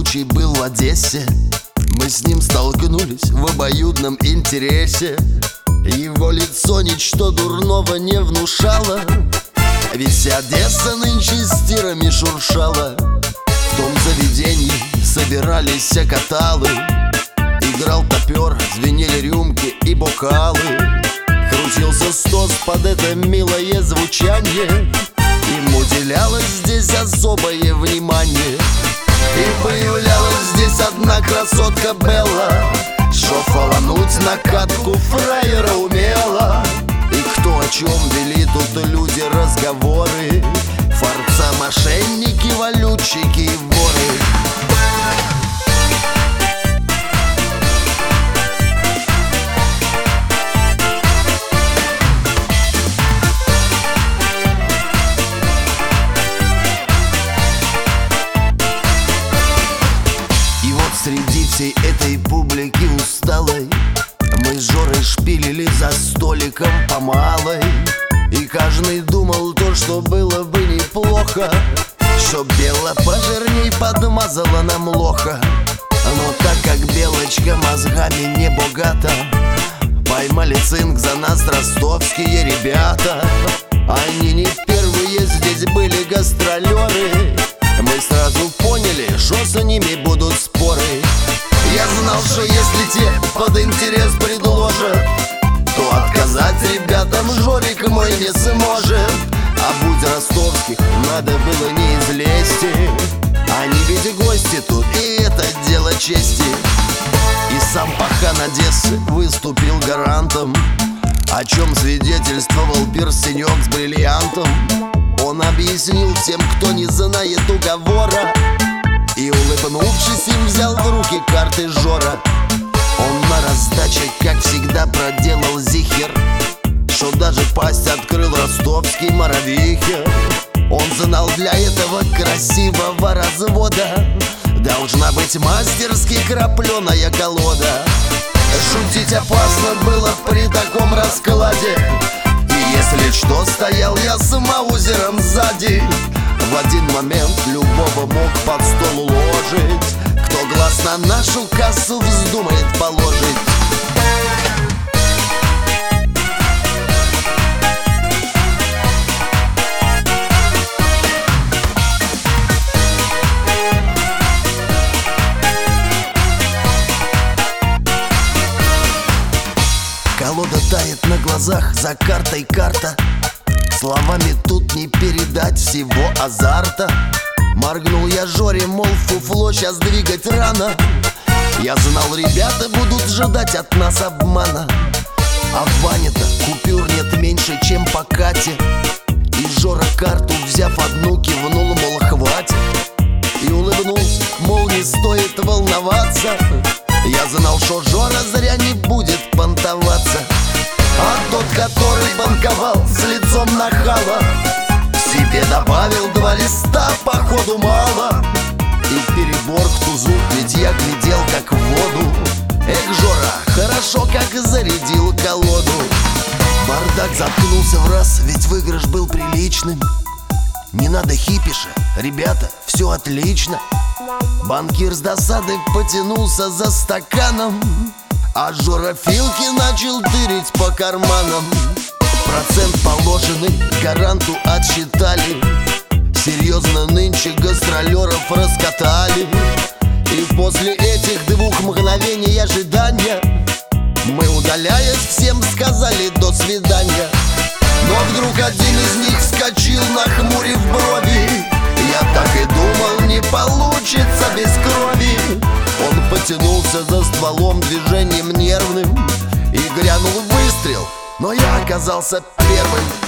случай был в Одессе. Мы с ним столкнулись в обоюдном интересе. Его лицо ничто дурного не внушало, ведь Одесса нынче с тирами шуршала. В том заведении собирались каталы, играл топер, звенели рюмки и бокалы. Крутился стос под это милое звучание, им уделялось здесь особое внимание. И появлялась здесь одна красотка Белла, шо фалануть на катку фраера умела. И кто о чем вели тут люди разговоры, форца, мошенники, валютчики и воры. Среди всей этой публики усталой мы с Жорой шпилили за столиком по малой. И каждый думал то, что было бы неплохо, чтоб Белла пожирней подмазала нам лоха. Но так как Белочка мозгами не богата, поймали цинк за нас ростовские ребята. Они не первые здесь были гастролеры, мы сразу поняли, что с ними будут споры. Я знал, что если те под интерес предложат, то отказать ребятам Жорик мой не сможет. А будь ростовских, надо было не из лести, они ведь гости тут, и это дело чести. И сам пахан Одессы выступил гарантом, о чем свидетельствовал перстенек с бриллиантом. Он объяснил всем, кто не знает уговора, и, улыбнувшись, им взял в руки карты Жора. Он на раздаче, как всегда, проделал зихер, что даже пасть открыл ростовский моровихер. Он знал, для этого красивого развода должна быть мастерски крапленая колода. Шутить опасно было при таком раскладе, и если что, стоял я с маузером сзади. В один момент любого мог под стол уложить, кто глаз на нашу кассу вздумает положить. Колода тает на глазах, за картой карта. Словами тут не передать всего азарта. Моргнул я Жоре, мол, фуфло сейчас двигать рано. Я знал, ребята будут ждать от нас обмана. А в бане-то купюр нет меньше, чем по Кате. И Жора, карту взяв одну, кивнул, мол, хватит. И улыбнулся, мол, не стоит волноваться. Я знал, что Жора зря не будет понтоваться. А тот, который банковал с лицом нахала, себе добавил 2 листа, походу мало. И перебор к тузу, ведь я глядел как в воду. Эх, Жора, хорошо как зарядил колоду. Бардак заткнулся в раз, ведь выигрыш был приличным. Не надо хипиша, ребята, все отлично. Банкир с досады потянулся за стаканом, а Жора Филки начал тырить по карманам. Процент положенный гаранту отсчитали, серьезно нынче гастролеров раскатали. И после этих 2 мгновений ожидания мы, удаляясь, всем сказали до свидания. Но вдруг один из них вскочил, нахмурив брови. Я так и думал, не получится без крови. Он потянулся за стволом движением нервным, и грянул выстрел, но я оказался первым.